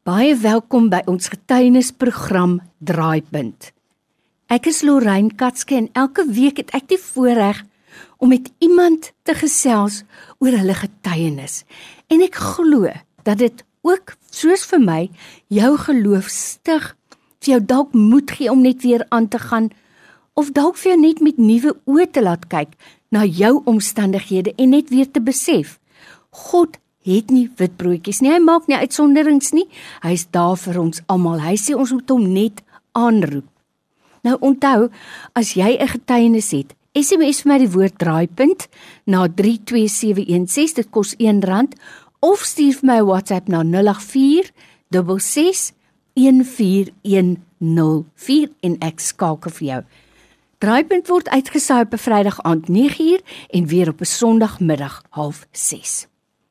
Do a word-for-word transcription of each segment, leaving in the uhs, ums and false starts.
Baie welkom by ons getuienisprogram Draaipunt. Ek is Lorraine Katske en elke week het ek die voorreg om met iemand te gesels oor hulle getuienis. En ek glo dat dit ook, soos vir my, jou geloof stig, vir jou dalk moed gee om net weer aan te gaan, of dalk vir jou net met nuwe oë te laat kyk na jou omstandighede en net weer te besef, God het nie witbroodjies nie, hy maak nie uitsonderings nie, hy is daar vir ons almal, hy sê ons moet hom net aanroep. Nou onthou, as jy 'n getuienis het, S M S vir my die woord draaipunt na drie twee sewe een ses, dit kos een rand, of stuur vir my 'n WhatsApp na nul agt vier ses ses een vier een nul vier en ek skakel vir jou. Draaipunt word uitgesaai op 'n Vrydag aand nege uur en weer op 'n Sondagmiddag half ses.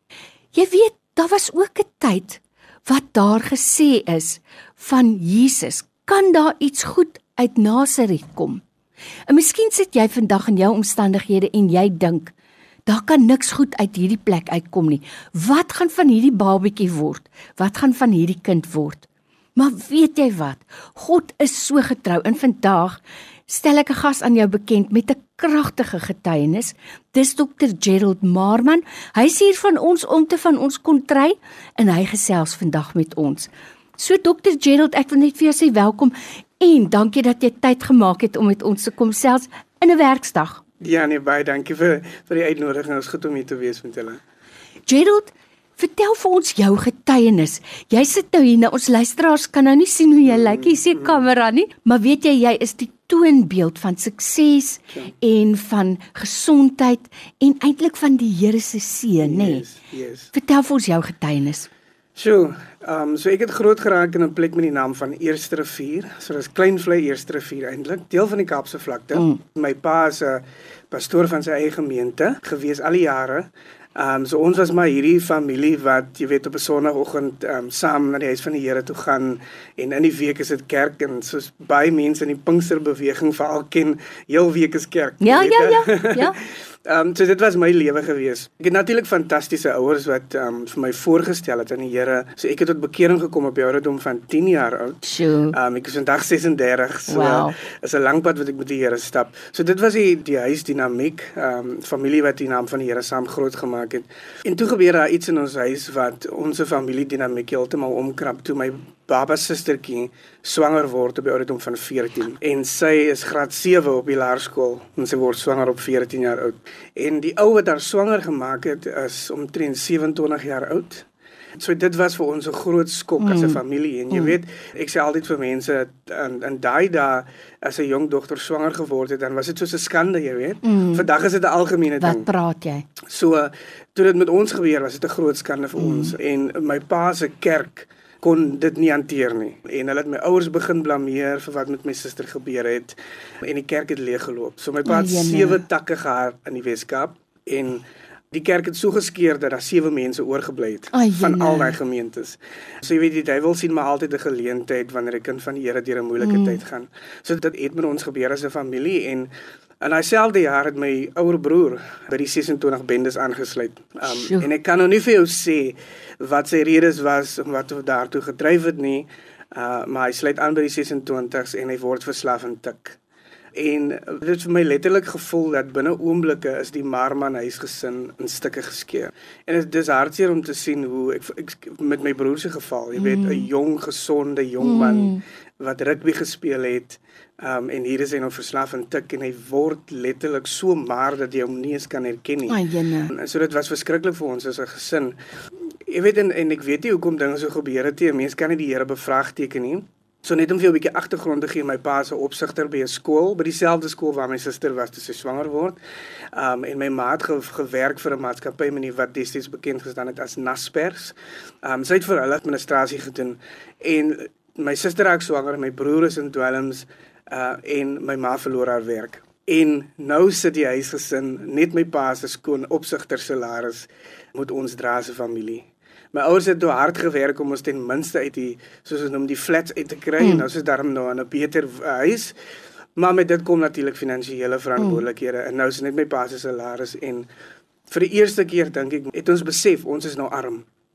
Jy weet, daar was ook 'n tyd wat daar gesê is van Jesus, kan daar iets goed uit Nasaret kom? En miskien sit jy vandag in jou omstandighede en jy dink, daar kan niks goed uit hierdie plek uitkom nie. Wat gaan van hierdie babietjie word? Wat gaan van hierdie kind word? Maar weet jy wat? God is so getrou en vandag stel ek 'n gas aan jou bekend met 'n kragtige getuienis. Dis dokter Gerald Marman. Hy is hier van ons om te van ons kontry en hy gesels vandag met ons. So dokter Gerald, ek wil net vir jou sê welkom en dankie dat jy tyd gemaak het om met ons te kom selfs in 'n werksdag. Ja, nee, baie dankie vir vir die uitnodiging. Ons goed om hier te wees met julle. Gerald, vertel vir ons jou getuienis. Jy sit nou hier, nou ons luisteraars kan nou nie sien hoe jy lyk, jy sien kamera nie, maar weet jy, jy is die toonbeeld van sukses ja. en van gesondheid en eintlik van die Here se seën, nê? Yes, yes. Vertel vir ons jou getuienis. So, um, so ek het groot geraak in 'n plek met die naam van Eerste Rivier. So dis Kleinvlei Eerste Rivier eintlik, deel van die Kaapse vlakte. Mm. My pa is 'n pastoor van sy eie gemeente gewees al die jare. Um, so ons was maar hierdie familie wat, jy weet, op 'n Sondagoggend um, saam na die huis van die Here toe gaan en in die week is dit kerk en soos baie mense in die Pinksterbeweging veral ken, heel week is kerk. Ja, ja, ja, ja. Um, so dit was my lewe gewees. Ek het natuurlik fantastiese ouers wat um, vir my voorgestel het aan die Here. So ek het tot bekering gekom op die ouderdom van tien jaar oud. Sure. Um, ek is vandag ses en dertig, so wow. is 'n lang pad wat ek met die Here stap. So dit was die, die huisdinamiek, um, familie wat die naam van die Here saam groot gemaak het. En toe gebeur daar iets in ons huis wat ons familiedinamiek heeltemal omkrap toe my baba sustertjie swanger word op die ouderdom van veertien. En sy is graad sewe op die laerskool en sy word swanger op veertien jaar oud. En die ou wat haar swanger gemaak het is omtrent sewenentwintig jaar oud. So dit was vir ons 'n groot skok mm. as 'n familie. En jy mm. weet, ek sê altyd vir mense, in, in daai dae, as 'n jong dogter swanger geword het, dan was dit soos 'n skande, jy weet. Mm. Vandag is dit 'n algemene ding. Wat praat jy? So, toe dit met ons gebeur, was dit 'n groot skande vir mm. ons. En my pa se kerk kon dit nie hanteer nie. En hulle het my ouers begin blameer vir wat met my suster gebeur het. En die kerk het leeggeloop. So my pa het sewe takke gehad in die Weskaap. En die kerk het so geskeur dat daar sewe mense oorgebly het Ai, van al daai gemeentes. So jy weet, die duiwel sien maar altyd 'n geleentheid wanneer 'n kind van die Here deur 'n moeilike mm. tyd gaan. So dit het met ons gebeur as 'n familie en in dieselfde jaar het my ouer broer by die ses en twintig bendes aangesluit. Um, en ek kan nou nie vir jou sê wat sy redes was om wat daartoe gedryf het nie, uh, maar hy sluit aan by die ses en twintigs en hy word verslaaf aan tik. En dit het vir my letterlik gevoel dat binne oomblikke is die Marman huisgesin in stukke geskeur. En dit is hartseer om te sien hoe, ek, ek met my broer se geval, jy weet, 'n mm. jong, gesonde jong man mm. wat rugby gespeel het, um, en hier is hy nou verslaaf aan tik en hy word letterlik so maar dat jy hom nie eens kan herken nie. Ai, so dit was verskriklik vir ons as 'n gesin. Jy weet, en, en ek weet nie hoekom dinge so gebeur het nie, mense kan nie die Here bevraagteken nie. So net om vir jou 'n bietjie agtergrond te gee, my pa is 'n opsigter by 'n skool, by dieselfde skool waar my suster was toe sy swanger word. Um, en my ma het ge gewerk vir 'n maatskappy menie wat destyds bekend gestaan het as Naspers. Um, sy het vir hulle administrasie gedoen en my suster raak swanger, my broer is in dwelms uh, en my ma verloor haar werk. En nou sit die huisgesin, net my pa se skoon opsigter salaris moet ons dra as 'n familie. My ouers het toe hard gewerk om ons ten minste uit die, soos ons noem, die flats uit te kry, mm. en nou is dit daarom nou aan 'n beter huis, maar met dit kom natuurlik finansiële verantwoordelikhede, mm. en nou is net my pa se salaris, en vir die eerste keer, dink ek, het ons besef, ons is nou arm.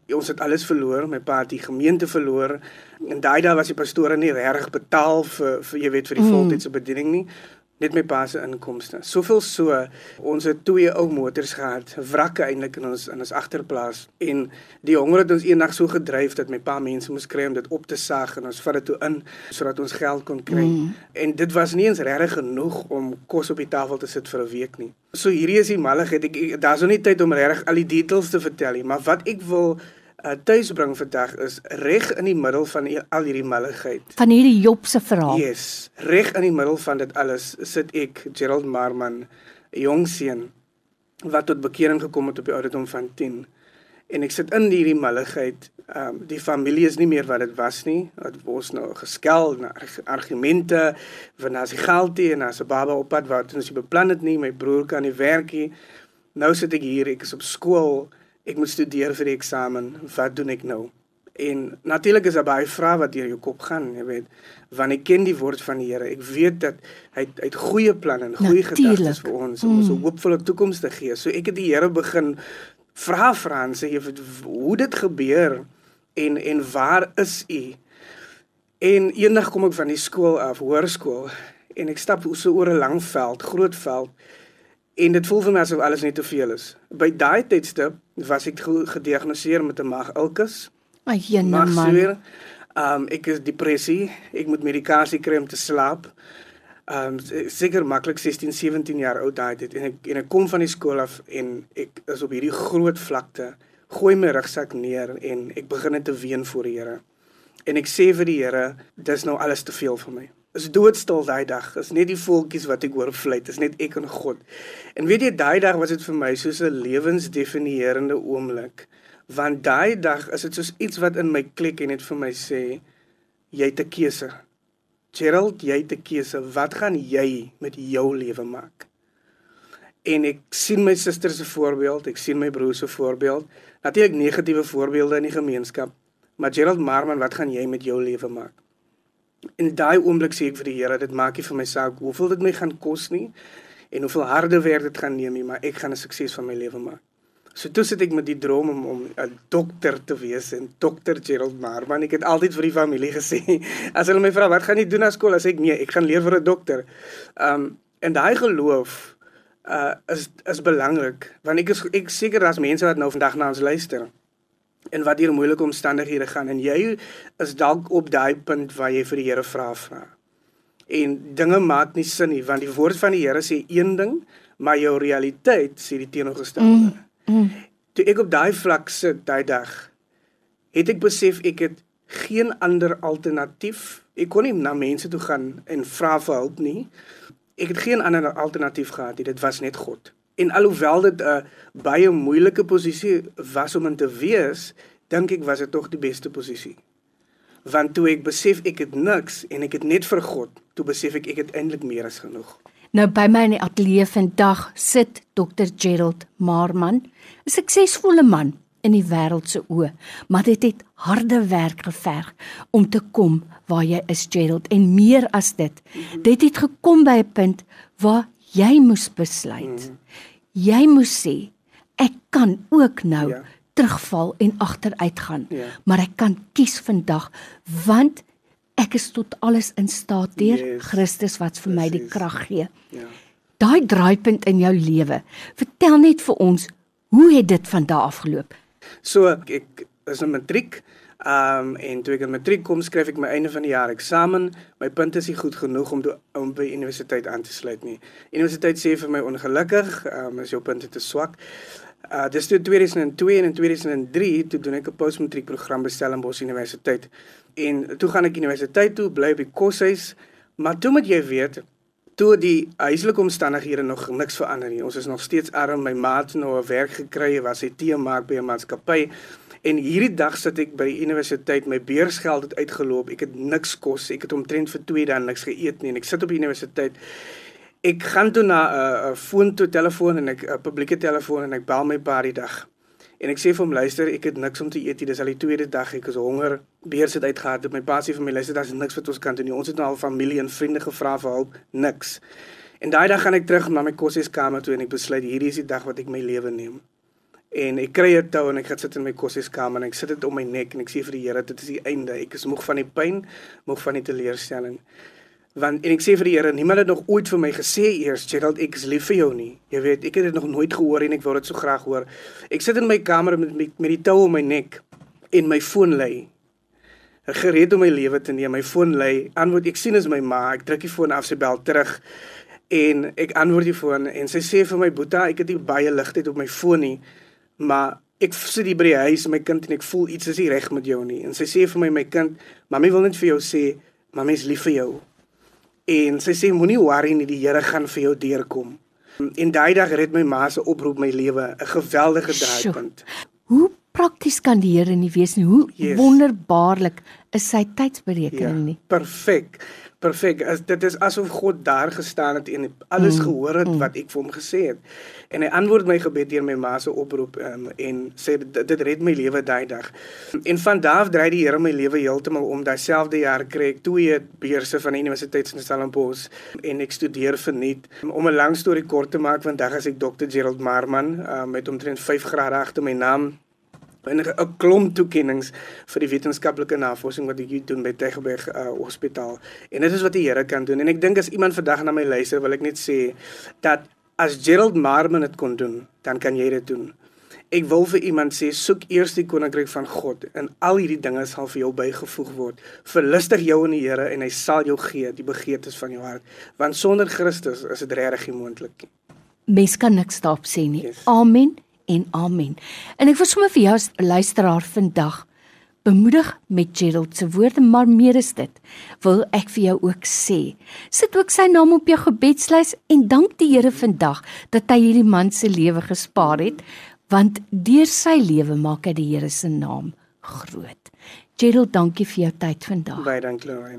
Ons het alles verloor, my pa het die gemeente verloor. En daai dae was die pastore nie regtig betaal vir, vir jy weet vir die mm. voltydse bediening nie. Net my pa se inkomste. Soveel so, ons het twee ou motors gehad, wrakke eintlik in ons in ons agterplaas. En die honger het ons eendag so gedryf dat my pa mense moes kry om dit op te saag en ons vat dit toe in sodat ons geld kon kry. Mm. En dit was nie eens regtig genoeg om kos op die tafel te sit vir 'n week nie. So hierdie is die malligheid. Ek, ek daar's nog nie tyd om regtig al die details te vertel nie, maar wat ek wil Uh, tuisbring vandag is reg in die middel van die, al hierdie malligheid. Van hierdie Job se verhaal. Yes, reg in die middel van dit alles sit ek, Gerald Marman, 'n jong seun wat tot bekering gekom het op die ouderdom van tien. En ek sit in hierdie malligheid. Um, die familie is nie meer wat dit was nie. Het was nou geskel, na argumente, van as die geld en as 'n baba op pad wat ons nie beplan het nie, my broer kan nie werk nie. Nou sit ek hier, ek is op skool. Ek moet studeer vir die eksamen, wat doen ek nou? En natuurlik is daar baie vrae wat deur jou kop gaan, jy weet, want ek ken die woord van die Here. Ek weet dat hy hy het goeie planne en goeie gedagtes vir ons om mm. ons 'n hoopvolle toekoms te gee. So ek het die Here begin vra vra en sê, hoe dit gebeur en en waar is U? En eendag kom ek van die skool af, hoërskool, en ek stap so oor 'n lang veld, groot veld. En dit voel vir my asof alles net te veel is. By daai tydstip was ek gediagnoseer met 'n maag-ulkus. Ag, jene man. Um, ek is depressie, ek moet medikasie kry om te slaap. Um, seker maklik sestien, sewentien jaar oud daai tyd. En ek, en ek kom van die skool af en ek is op hierdie groot vlakte, gooi my rugsak neer en ek begin net te ween voor die Here. En ek sê vir die Here, dis nou alles te veel vir my. Is doodstil daai dag, is net die voeltjies wat ek hoor fluit, is net ek en God. En weet jy, daai dag was dit vir my soos 'n lewensdefinierende oomblik, want daai dag is dit soos iets wat in my klik en net vir my sê, jy het 'n keuse. Gerald, jy het 'n keuse, wat gaan jy met jou lewe maak? En ek sien my suster se voorbeeld, ek sien my broer se voorbeeld, natuurlik negatiewe voorbeelde in die gemeenskap, maar Gerald Marman, wat gaan jy met jou lewe maak? In daai oomblik sê ek vir die Here, dit maak nie vir my saak hoeveel dit my gaan kos nie en hoeveel harde werk dit gaan neem nie, maar ek gaan 'n sukses van my lewe maak. So toe sit ek met die droom om om 'n dokter te wees en dokter Gerald Marman. Ek het altyd vir die familie gesê, as hulle my vra wat gaan jy doen na skool, as ek nee, ek gaan leer vir 'n dokter. Um en daai geloof uh is is belangrik, want ek is ek seker daar's mense wat nou vandag na ons luister. En wat hier moeilike omstandighede gaan, en jy is dalk op daai punt waar jy vir die Here vra vra. En dinge maak nie sin nie, want die woord van die Here sê een ding, maar jou realiteit sê die teenoorgestelde. Mm, mm. Toe ek op daai vlak sit, daai dag, het ek besef ek het geen ander alternatief. Ek kon nie na mense toe gaan en vra vir hulp nie. Ek het geen ander alternatief gehad nie, dit was net God. En alhoewel dit 'n uh, baie moeilike posisie was om in te wees, dink ek was dit tog die beste posisie. Want toe ek besef ek het niks en ek het net vir God, toe besef ek ek het eintlik meer as genoeg. Nou by my in die ateljee vandag sit dokter Gerald Marman, 'n suksesvolle man in die wêreld se oë, maar dit het harde werk geverg om te kom waar jy is, Gerald, en meer as dit. Mm-hmm. Dit het gekom by 'n punt waar jy moes besluit. Mm-hmm. Jy moes sê, ek kan ook nou ja. terugval en agteruit gaan, ja. maar ek kan kies vandag, want ek is tot alles in staat deur yes. Christus wat vir Precies. my die krag gee. Ja. Daai draaipunt in jou lewe, vertel net vir ons, hoe het dit van daar af geloop? So, ek, ek is in matriek, um, en toe ek in matriek kom, skryf ek my einde van die jaar eksamen, my punt is nie goed genoeg om, do, om by universiteit aan te sluit nie. Universiteit sê vir my ongelukkig, um, is jou punte te swak. Uh, dis toe tweeduisend twee en in tweeduisend drie, toe doen ek 'n postmatriek program by Stellenbosch Universiteit. En toe gaan ek universiteit toe, bly op die koshuis, maar toe moet jy weet, toe die huislike omstandighede nog niks verander nie. Ons is nog steeds arm, my maat nou 'n werk gekry, was hy tee maak by 'n maatskappy, en hierdie dag sit ek by die universiteit, my beursgeld het uitgeloop, ek het niks kos, ek het omtrent vir twee dae niks geëet nie, en ek sit op die universiteit. Ek gaan toe na 'n uh, uh, foon toe, telefoon, en ek 'n uh, publieke telefoon, en ek bel my pa die dag. En ek sê vir hom, luister, ek het niks om te eet, dis al die tweede dag, ek is honger, beurs het uitgehard, my pa sê vir my, luister, daar is niks wat ons kan doen nie, ons het nou al familie en vriende gevra vir hulp, niks. En daai dag gaan ek terug na my koshuiskamer toe, en ek besluit, hierdie is die dag wat ek my lewe neem. En ek kry 'n tou en ek gaan sit in my kossieskamer en ek sit dit om my nek en ek sê vir die Here, dit is die einde. Ek is moeg van die pyn, moeg van die teleurstelling. Want en ek sê vir die Here, niemand het nog ooit vir my gesê eers, Gerald, ek is lief vir jou nie. Jy weet, ek het dit nog nooit gehoor en ek wou dit so graag hoor. Ek sit in my kamer met met, met die tou om my nek en my foon lui. Gereed om my lewe te neem, my foon lui. Antwoord, ek sien is my ma, ek druk die foon af, sy bel terug en ek antwoord die foon en sy sê vir my Boeta, ek het nie baie ligtheid op my foon nie, maar ek sit hier by die huis, my kind, en ek voel iets is nie reg met jou nie. En sy sê vir my, my kind, mami wil net vir jou sê, mami is lief vir jou. En sy sê, moenie worry nie, die Here gaan vir jou deurkom. En daai dag red my ma se oproep my lewe, 'n geweldige draaipunt. Hoe prakties kan die Here nie wees nie, hoe Yes. wonderbaarlik is sy tydsberekening Ja, nie. perfek, perfek. As, dit is asof God daar gestaan het en alles Mm, gehoor het mm. wat ek vir hom gesê het. En hy antwoord my gebed deur my ma se oproep um, en sê dit, dit red my lewe daai dag. En van daar af draai die Here my lewe heeltemal om. Daai selfde jaar kry ek twee beurse van die Universiteit van Stellenbosch en ek studeer verniet. Om 'n lang storie kort te maak, vandag is ek dokter Gerald Marman uh, met omtrent vyf grade agter my naam. En 'n klomp toekennings vir die wetenskaplike navorsing wat ek hier doen by Tygerberg uh, Hospitaal. En dit is wat die Here kan doen. En ek dink as iemand vandag na my luister, wil ek net sê dat as Gerald Marman dit kon doen, dan kan jy dit doen. Ek wil vir iemand sê, soek eers die koninkryk van God en al hierdie dinge sal vir jou bygevoeg word. Verlustig jou in die Here en hy sal jou gee die begeertes van jou hart. Want sonder Christus is dit regtig nie moontlik nie. Mens kan niks daarop sê nie. Yes. Amen en amen. En ek wil sommer vir jou as luisteraar vandag bemoedig met Gerald se woorde, maar meer is dit, wil ek vir jou ook sê. Sit ook sy naam op jou gebedslys en dank die Here vandag dat hy hierdie man se lewe gespaar het, want deur sy lewe maak hy die Here se naam groot. Gerald, dankie vir jou tyd vandag. Baie dankie, Lorraine.